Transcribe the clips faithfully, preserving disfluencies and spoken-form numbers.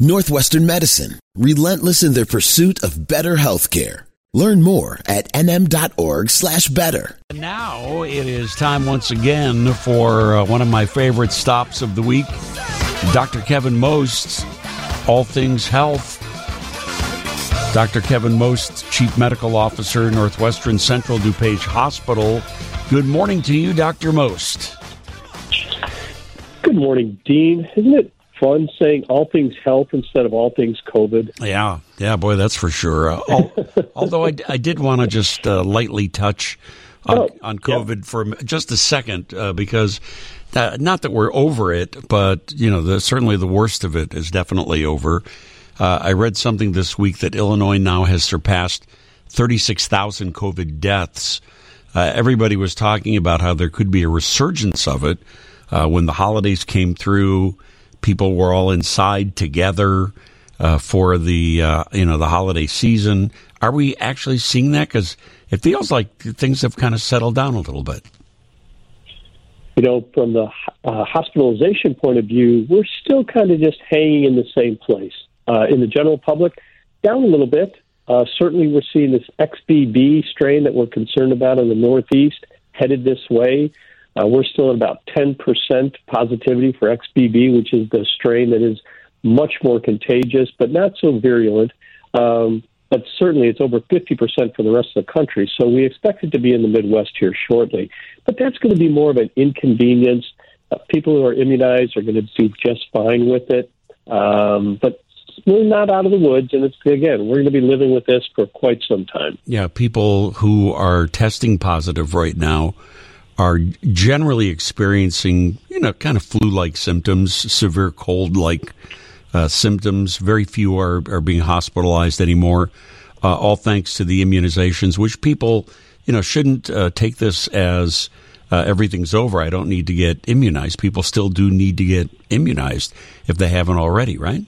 Northwestern Medicine, relentless in their pursuit of better healthcare. Learn more at nm.org slash better. Now it is time once again for uh, one of my favorite stops of the week. Doctor Kevin Most, All Things Health. Doctor Kevin Most, Chief Medical Officer, Northwestern Central DuPage Hospital. Good morning to you, Doctor Most. Good morning, Dean. Isn't it fun saying all things health instead of all things COVID? Yeah, yeah, boy, that's for sure. Uh, al- although I, I did want to just uh, lightly touch on, oh, on COVID yeah. for just a second, uh, because that, not that we're over it, but you know, the, certainly the worst of it is definitely over. Uh, I read something this week that Illinois now has surpassed thirty-six thousand COVID deaths. Uh, everybody was talking about how there could be a resurgence of it uh, when the holidays came through. People were all inside together uh, for the uh, you know the holiday season. Are we actually seeing that? Because it feels like things have kind of settled down a little bit. You know, from the uh, hospitalization point of view, we're still kind of just hanging in the same place. Uh, in the general public, down a little bit. Uh, certainly we're seeing this X B B strain that we're concerned about in the Northeast headed this way. Uh, we're still at about ten percent positivity for X B B, which is the strain that is much more contagious, but not so virulent. Um, but certainly it's over fifty percent for the rest of the country. So we expect it to be in the Midwest here shortly. But that's going to be more of an inconvenience. Uh, people who are immunized are going to do just fine with it. Um, but we're not out of the woods, and it's again, we're going to be living with this for quite some time. Yeah, people who are testing positive right now are generally experiencing, you know, kind of flu-like symptoms, severe cold-like uh, symptoms. Very few are, are being hospitalized anymore, uh, all thanks to the immunizations, which people, you know, shouldn't uh, take this as uh, everything's over. I don't need to get immunized. People still do need to get immunized if they haven't already, right?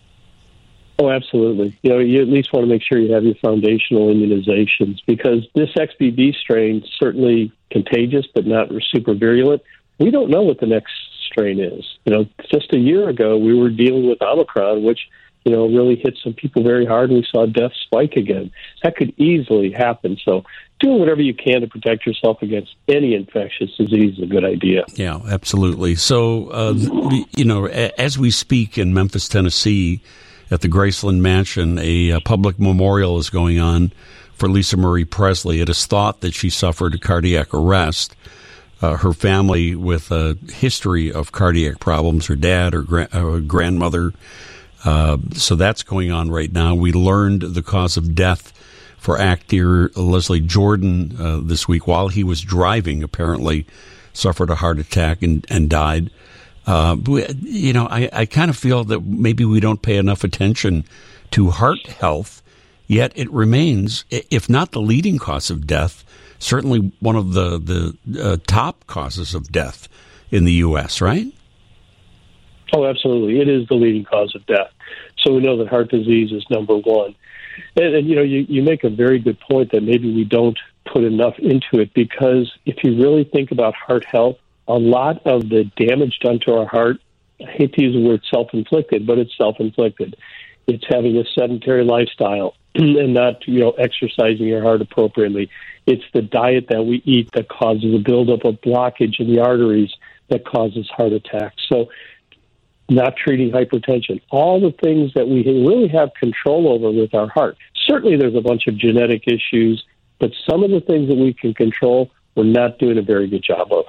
Oh, absolutely. You know, you at least want to make sure you have your foundational immunizations because this X B B strain is certainly contagious, but not super virulent. We don't know what the next strain is. You know, just a year ago, we were dealing with Omicron, which, you know, really hit some people very hard, and we saw death spike again. That could easily happen. So doing whatever you can to protect yourself against any infectious disease is a good idea. Yeah, absolutely. So, uh, you know, as we speak in Memphis, Tennessee, at the Graceland Mansion, a, a public memorial is going on for Lisa Marie Presley. It is thought that she suffered a cardiac arrest. Uh, her family, with a history of cardiac problems, her dad, her gra- uh, grandmother. Uh, so that's going on right now. We learned the cause of death for actor Leslie Jordan uh, this week while he was driving, apparently suffered a heart attack and, and died. Uh, you know, I, I kind of feel that maybe we don't pay enough attention to heart health, yet it remains, if not the leading cause of death, certainly one of the, the uh, top causes of death in the U S, right? Oh, absolutely. It is the leading cause of death. So we know that heart disease is number one. And, and you know, you, you make a very good point that maybe we don't put enough into it because if you really think about heart health, a lot of the damage done to our heart, I hate to use the word self-inflicted, but it's self-inflicted. It's having a sedentary lifestyle and not, you know, exercising your heart appropriately. It's the diet that we eat that causes a buildup of blockage in the arteries that causes heart attacks. So not treating hypertension, all the things that we really have control over with our heart. Certainly there's a bunch of genetic issues, but some of the things that we can control, we're not doing a very good job of.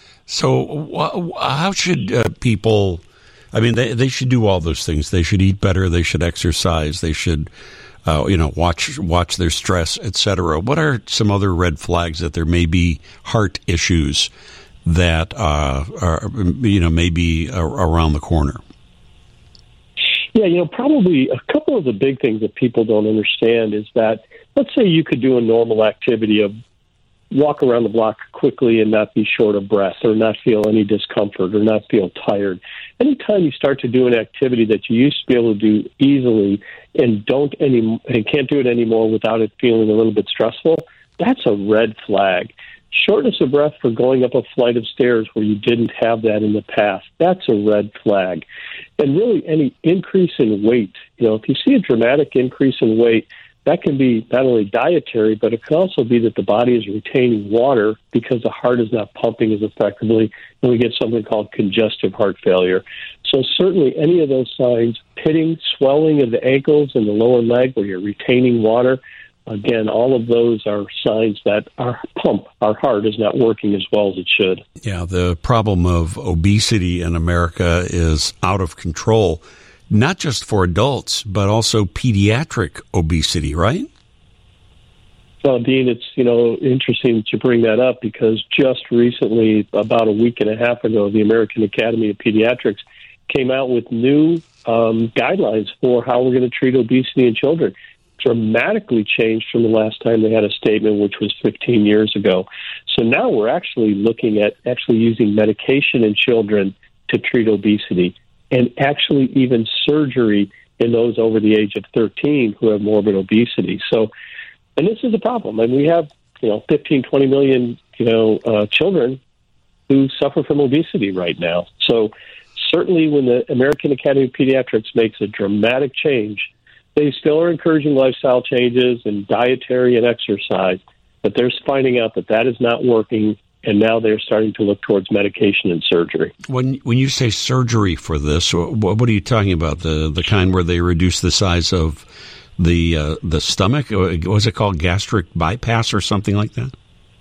So wh- how should uh, people, I mean, they, they should do all those things. They should eat better. They should exercise. They should, uh, you know, watch watch their stress, et cetera. What are some other red flags that there may be heart issues that uh, are, you know, maybe around the corner? Yeah, you know, probably a couple of the big things that people don't understand is that, let's say you could do a normal activity of walk around the block quickly and not be short of breath or not feel any discomfort or not feel tired. Anytime you start to do an activity that you used to be able to do easily and don't any and can't do it anymore without it feeling a little bit stressful, that's a red flag. Shortness of breath for going up a flight of stairs where you didn't have that in the past, that's a red flag. And really any increase in weight, you know, if you see a dramatic increase in weight, that can be not only dietary, but it can also be that the body is retaining water because the heart is not pumping as effectively, and we get something called congestive heart failure. So certainly any of those signs, pitting, swelling of the ankles and the lower leg where you're retaining water, again, all of those are signs that our pump, our heart, is not working as well as it should. Yeah, the problem of obesity in America is out of control. Not just for adults, but also pediatric obesity, right? Well, Dean, it's, you know, interesting that you bring that up because just recently, about a week and a half ago, the American Academy of Pediatrics came out with new um, guidelines for how we're going to treat obesity in children. Dramatically changed from the last time they had a statement, which was fifteen years ago. So now we're actually looking at actually using medication in children to treat obesity, and actually even surgery in those over the age of thirteen who have morbid obesity. So, and this is a problem. And we have, you know, fifteen, twenty million, you know, uh, children who suffer from obesity right now. So certainly when the American Academy of Pediatrics makes a dramatic change, they still are encouraging lifestyle changes and dietary and exercise, but they're finding out that that is not working. And now they're starting to look towards medication and surgery. When when you say surgery for this, what, what are you talking about? The the kind where they reduce the size of the uh, the stomach? Was it called gastric bypass or something like that?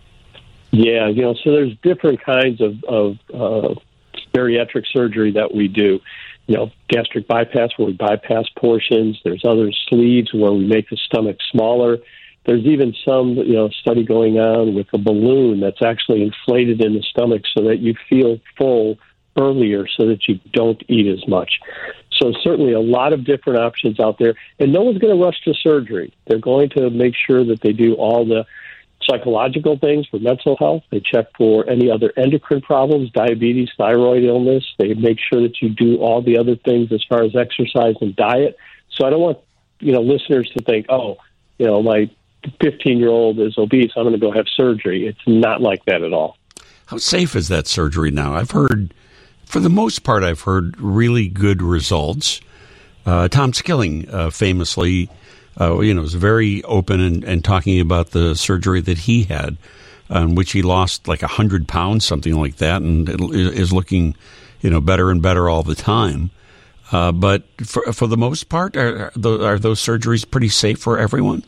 Yeah, you know, so there's different kinds of, of uh, bariatric surgery that we do. You know, gastric bypass where we bypass portions. There's other sleeves where we make the stomach smaller. There's even some, you know, study going on with a balloon that's actually inflated in the stomach so that you feel full earlier so that you don't eat as much. So certainly a lot of different options out there. And no one's going to rush to surgery. They're going to make sure that they do all the psychological things for mental health. They check for any other endocrine problems, diabetes, thyroid illness. They make sure that you do all the other things as far as exercise and diet. So I don't want, you know, listeners to think, oh, you know, my fifteen-year-old is obese, I'm going to go have surgery. It's not like that at all. How safe is that surgery now? I've heard, for the most part, I've heard really good results. Uh, Tom Skilling uh, famously, uh, you know, was very open and, and talking about the surgery that he had, in which he lost like one hundred pounds, something like that, and it is looking, you know, better and better all the time. Uh, but for, for the most part, are, are those surgeries pretty safe for everyone?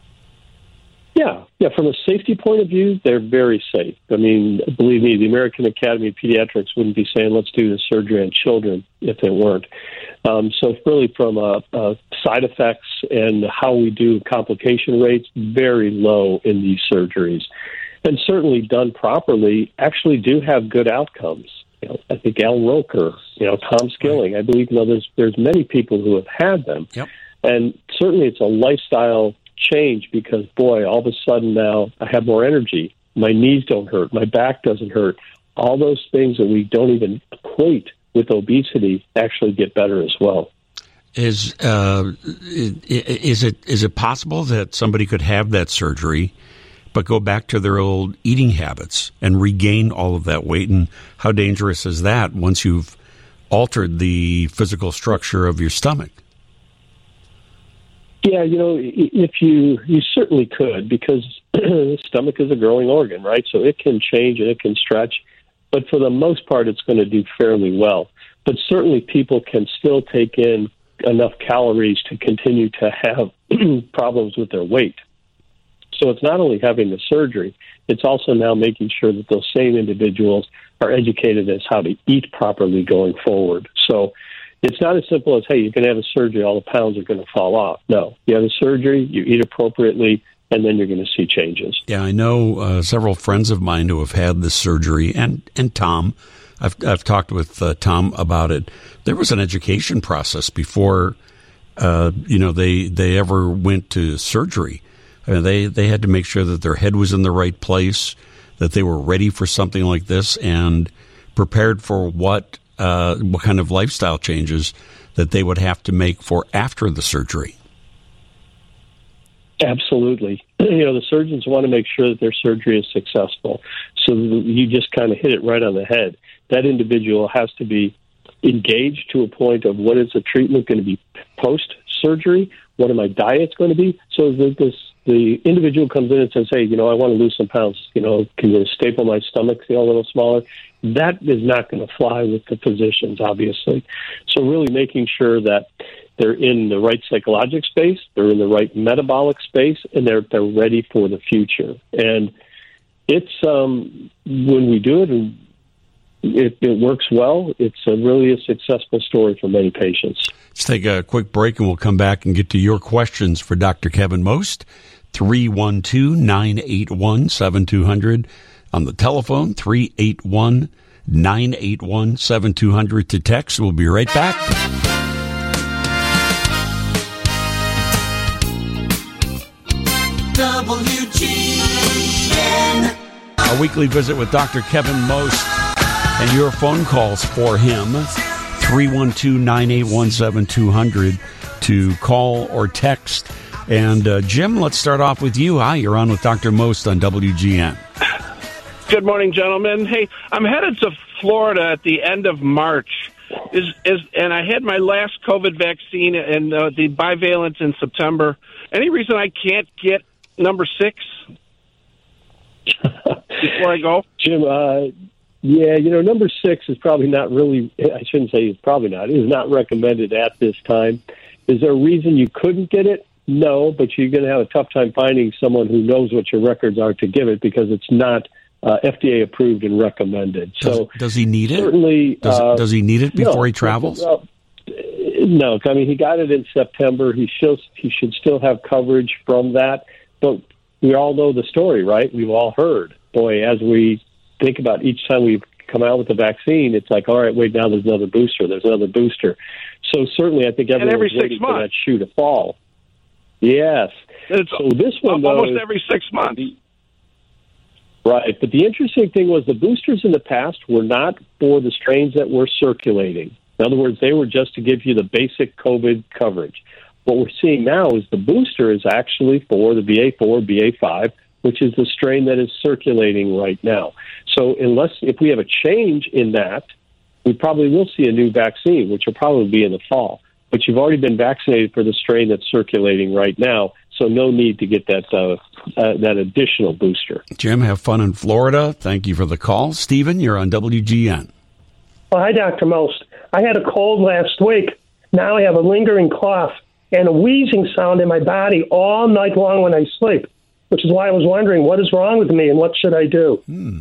Yeah, yeah. From a safety point of view, they're very safe. I mean, believe me, the American Academy of Pediatrics wouldn't be saying, let's do this surgery on children if they weren't. Um, so really from uh, uh, side effects and how we do complication rates, very low in these surgeries. And certainly done properly, actually do have good outcomes. You know, I think Al Roker, you know, Tom Skilling, I believe, you know, there's, there's many people who have had them. Yep. And certainly it's a lifestyle change because, boy, all of a sudden now I have more energy. My knees don't hurt. My back doesn't hurt. All those things that we don't even equate with obesity actually get better as well. Is uh, is it is it possible that somebody could have that surgery but go back to their old eating habits and regain all of that weight? And how dangerous is that once you've altered the physical structure of your stomach? Yeah, you know, if you you certainly could, because the stomach is a growing organ, right? So it can change and it can stretch, but for the most part, it's going to do fairly well. But certainly people can still take in enough calories to continue to have problems with their weight. So it's not only having the surgery, it's also now making sure that those same individuals are educated as how to eat properly going forward. So it's not as simple as, hey, you can have a surgery, all the pounds are going to fall off. No, you have a surgery, you eat appropriately, and then you're going to see changes. Yeah, I know uh, several friends of mine who have had this surgery, and, and Tom. I've I've talked with uh, Tom about it. There was an education process before, uh, you know, they they ever went to surgery. I mean, they they had to make sure that their head was in the right place, that they were ready for something like this, and prepared for what uh, what kind of lifestyle changes that they would have to make for after the surgery. Absolutely. You know, the surgeons want to make sure that their surgery is successful. So you just kind of hit it right on the head. That individual has to be engaged to a point of what is the treatment going to be post-surgery, what are my diets going to be. So the, this, the individual comes in and says, hey, you know, I want to lose some pounds. You know, can you staple my stomach, feel a little smaller? That is not going to fly with the physicians, obviously. So really making sure that they're in the right psychologic space, they're in the right metabolic space, and they're they're ready for the future. And it's um, when we do it, and it, it works well. It's a really a successful story for many patients. Let's take a quick break, and we'll come back and get to your questions for Doctor Kevin Most. three one two, nine eight one, seven two zero zero on the telephone, three eight one, nine eight one, seven two zero zero to text. We'll be right back. W G N. Our weekly visit with Doctor Kevin Most and your phone calls for him, three one two, nine eight one, seven two zero zero to call or text. And uh, Jim, let's start off with you. Hi, you're on with Doctor Most on W G N. Good morning, gentlemen. Hey, I'm headed to Florida at the end of March. Is is and I had my last COVID vaccine and uh, the bivalent in September. Any reason I can't get number six before I go? Jim, uh, yeah, you know, number six is probably not really, I shouldn't say it's probably not, it is not recommended at this time. Is there a reason you couldn't get it? No, but you're going to have a tough time finding someone who knows what your records are to give it because it's not uh, F D A approved and recommended. Does, so does he need it? Certainly, does, uh, does he need it before no, he travels? Well, no, I mean, he got it in September. He should, he should still have coverage from that. But we all know the story, right? We've all heard. Boy, as we think about each time we come out with the vaccine, it's like, all right, wait, now there's another booster. There's another booster. So certainly I think everyone's waiting for that shoe to fall. Yes. It's so this one, though, almost every six months. Right. But the interesting thing was the boosters in the past were not for the strains that were circulating. In other words, they were just to give you the basic COVID coverage. What we're seeing now is the booster is actually for the B A four, B A five, which is the strain that is circulating right now. So unless, if we have a change in that, we probably will see a new vaccine, which will probably be in the fall. But you've already been vaccinated for the strain that's circulating right now, so no need to get that uh, uh, that additional booster. Jim, have fun in Florida. Thank you for the call. Stephen, you're on W G N. Well, hi, Doctor Most. I had a cold last week. Now I have a lingering cough and a wheezing sound in my body all night long when I sleep, which is why I was wondering what is wrong with me and what should I do? Hmm.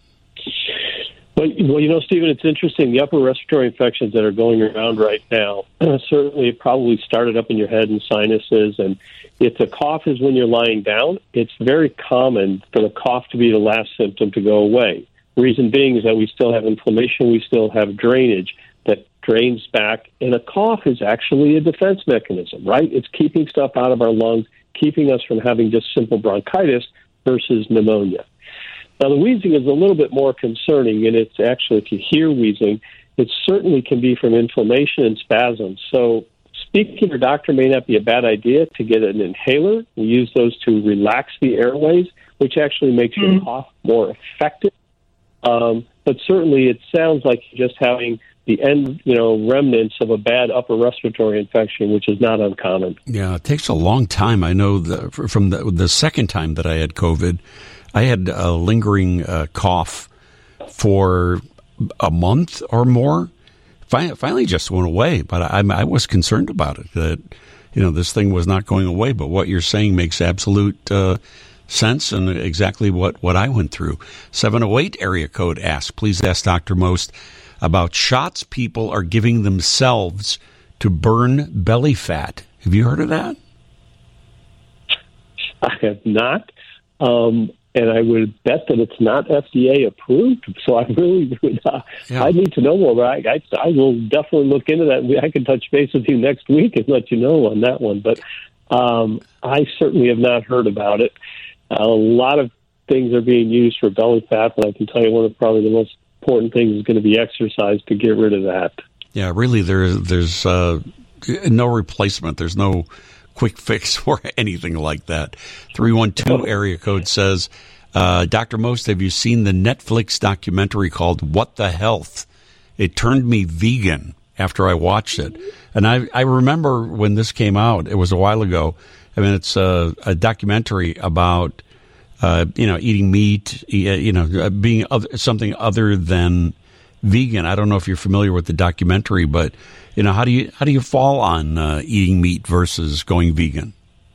Well, well, you know, Stephen, it's interesting. The upper respiratory infections that are going around right now, uh, certainly it probably started up in your head and sinuses. And if the cough is when you're lying down, it's very common for the cough to be the last symptom to go away. Reason being is that we still have inflammation, we still have drainage that drains back, and a cough is actually a defense mechanism, right? It's keeping stuff out of our lungs, keeping us from having just simple bronchitis versus pneumonia. Now, the wheezing is a little bit more concerning, and it's actually, if you hear wheezing, it certainly can be from inflammation and spasms. So speaking to your doctor may not be a bad idea to get an inhaler. We use those to relax the airways, which actually makes mm-hmm. your cough more effective. Um, but certainly it sounds like you're just having the end, you know, remnants of a bad upper respiratory infection, which is not uncommon. Yeah, it takes a long time. I know the, from the, the second time that I had COVID, I had a lingering uh, cough for a month or more. Finally, finally just went away, but I, I was concerned about it, that, you know, this thing was not going away. But what you're saying makes absolute uh, sense and exactly what, what I went through. seven oh eight area code asks, please ask Doctor Most about shots people are giving themselves to burn belly fat. Have you heard of that? I have not. Um, and I would bet that it's not F D A approved. So I really would, uh, yeah. I need to know more. But I, I, I will definitely look into that. I can touch base with you next week and let you know on that one. But um, I certainly have not heard about it. Uh, a lot of things are being used for belly fat, but I can tell you one of probably the most important things is going to be exercise to get rid of that. Yeah, really, there, there's uh, no replacement. There's no quick fix or anything like that. three one two area code says, uh, Doctor Most, have you seen the Netflix documentary called What the Health? It turned me vegan after I watched it. And I, I remember when this came out, it was a while ago. I mean, it's a, a documentary about, uh, you know, eating meat, you know, being other, something other than vegan. I don't know if you're familiar with the documentary, but, you know, how do you, how do you fall on uh, eating meat versus going vegan?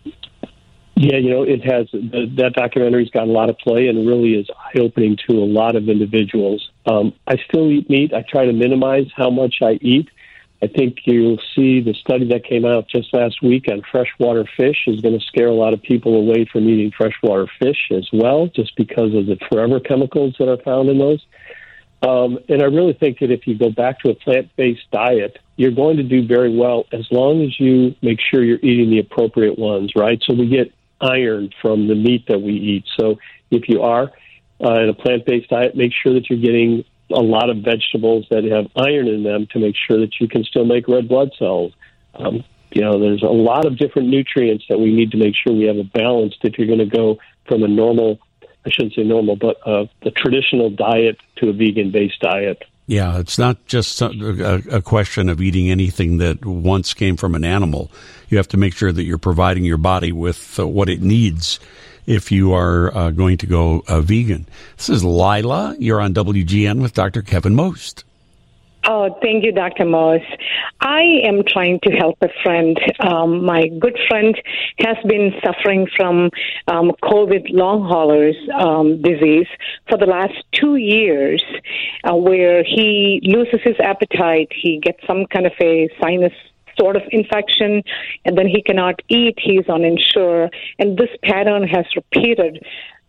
Yeah, you know, it has, that documentary's got a lot of play and really is eye-opening to a lot of individuals. Um, I still eat meat. I try to minimize how much I eat. I think you'll see the study that came out just last week on freshwater fish is going to scare a lot of people away from eating freshwater fish as well, just because of the forever chemicals that are found in those. Um, and I really think that if you go back to a plant-based diet, you're going to do very well as long as you make sure you're eating the appropriate ones, right? So we get iron from the meat that we eat. So if you are uh, in a plant-based diet, make sure that you're getting a lot of vegetables that have iron in them to make sure that you can still make red blood cells. Um, you know, there's a lot of different nutrients that we need to make sure we have a balance if you're going to go from a normal, I shouldn't say normal, but uh, the traditional diet to a vegan-based diet. Yeah, it's not just a, a question of eating anything that once came from an animal. You have to make sure that you're providing your body with uh, what it needs if you are uh, going to go uh, vegan. This is Lila. You're on W G N with Doctor Kevin Most. Oh, thank you, Doctor Most. I am trying to help a friend. Um, my good friend has been suffering from um, COVID long haulers um, disease for the last two years, uh, where he loses his appetite. He gets some kind of a sinus sort of infection, and then he cannot eat. He's uninsured, and this pattern has repeated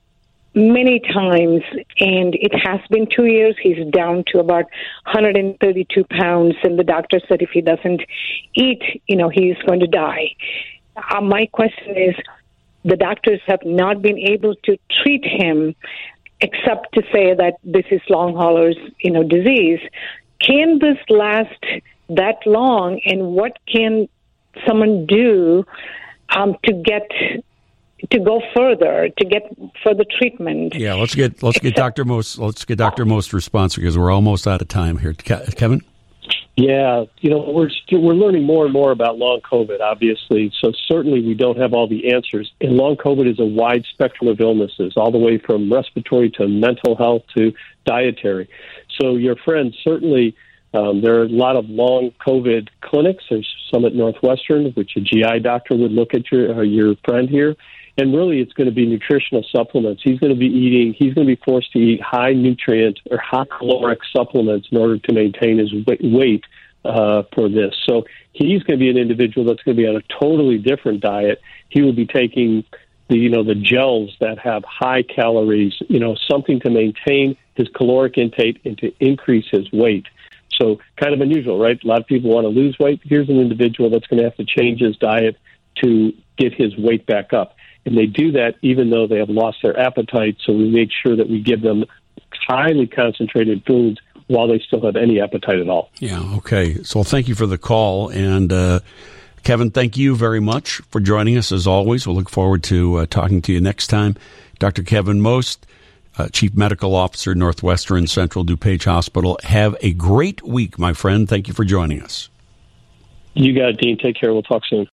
many times, and it has been two years. He's down to about one hundred thirty-two pounds, and the doctor said if he doesn't eat, you know, he's going to die. Uh, my question is, the doctors have not been able to treat him except to say that this is long haulers, you know, disease. Can this last that long, and what can someone do um, to get to go further, to get further treatment? Yeah, let's get let's get Doctor Most let's get Doctor Most response because we're almost out of time here. Ke- Kevin? Yeah, you know, we're still, we're learning more and more about long COVID, obviously. So certainly we don't have all the answers. And long COVID is a wide spectrum of illnesses, all the way from respiratory to mental health to dietary. So your friend, certainly um, there are a lot of long COVID clinics. There's some at Northwestern, which a G I doctor would look at your uh, your friend here. And really, it's going to be nutritional supplements. He's going to be eating, he's going to be forced to eat high nutrient or high caloric supplements in order to maintain his weight uh, for this. So he's going to be an individual that's going to be on a totally different diet. He will be taking the, you know, the gels that have high calories, you know, something to maintain his caloric intake and to increase his weight. So kind of unusual, right? A lot of people want to lose weight. Here's an individual that's going to have to change his diet to get his weight back up. And they do that even though they have lost their appetite, so we make sure that we give them highly concentrated foods while they still have any appetite at all. Yeah, okay. So thank you for the call. And uh, Kevin, thank you very much for joining us as always. We'll look forward to uh, talking to you next time. Doctor Kevin Most, uh, Chief Medical Officer, Northwestern Central DuPage Hospital. Have a great week, my friend. Thank you for joining us. You got it, Dean. Take care. We'll talk soon.